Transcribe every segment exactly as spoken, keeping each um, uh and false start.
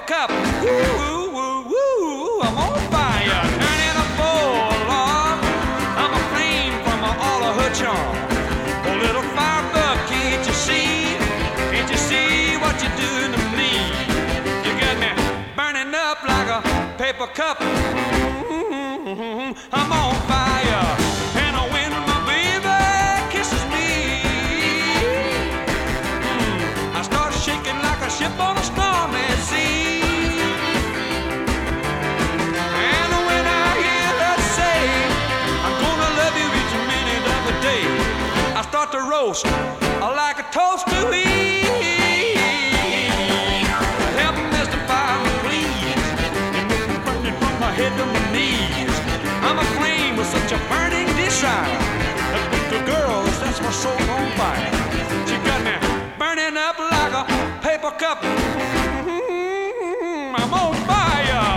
cup. Woo, woo, woo, I'm on fire. Turning a bowl, Lord. I'm a flame from all of her charm. Oh, little firebug, can't you see? Can't you see what you're doing to me? You got me burning up like a paper cup. Mm-hmm. I'm on fire. And when my baby kisses me, mm, I start shaking like a ship on a stormy sea. And when I hear her say, I'm gonna love you each minute of the day, I start to roast like a toast to eat. Help me, Mister Fire, please. You make me burning from my head to my knees. I'm a flame with such a burning desire. That little girl sets my soul on fire. She got me burning up like a paper cup. Mm-hmm. I'm on fire.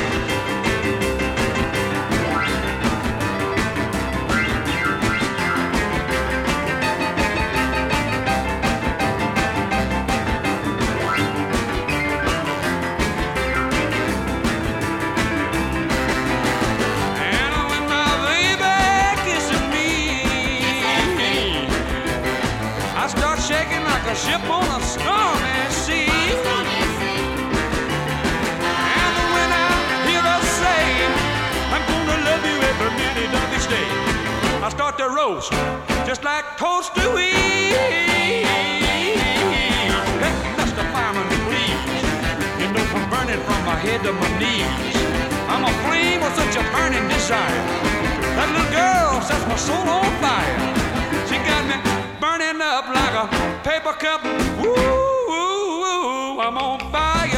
Shaking like a ship on a stormy sea. And when I hear her say, I'm gonna love you every minute of each day, I start to roast just like toast to eat. Hey, Mister Fireman, please. You know I'm burning from my head to my knees. I'm a flame with such a burning desire. That little girl sets my soul on fire. She got me burning up like a paper cup. Woo, woo, woo, I'm on fire.